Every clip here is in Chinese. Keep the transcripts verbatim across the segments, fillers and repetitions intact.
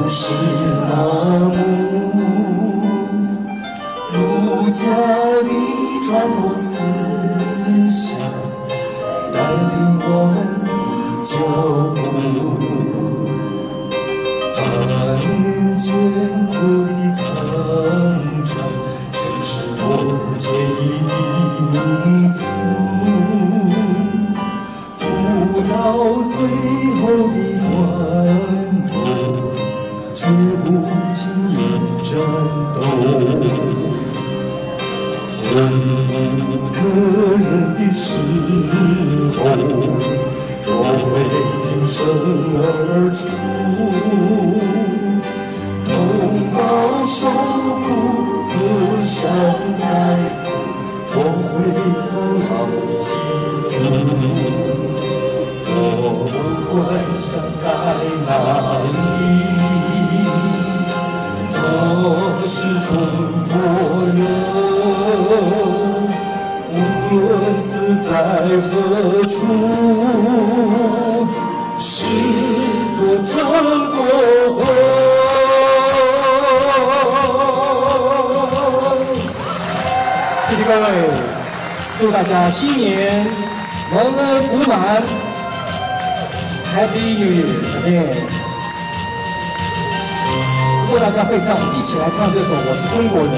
不是麻木，儒家的传统思想带领我们的脚步，八年艰苦的抗战，正是我坚毅的民族。不到最后的关头，绝不轻言战斗。忍无可忍的时候，若为挺身而出，同胞受苦可伤太苦，我会牢记住。我不管伤在哪里，我是中国人，无论死在何处，是座中国魂。 谢谢各位，祝大家新年蒙恩福满。Happy New Year！ 耶！如果大家会唱，一起来唱这首《我是中国人》。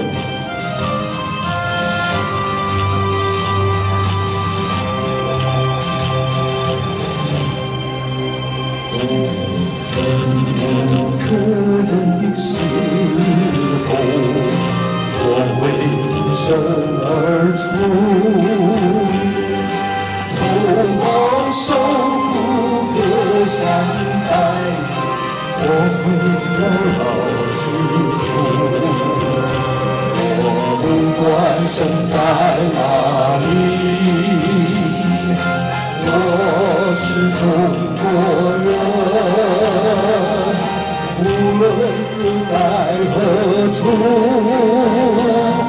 忍无可忍的时候，我会挺身而出，同胞受苦可伤害，我会牢牢记住。我不管身在哪里，我是中国人，无论死在何处。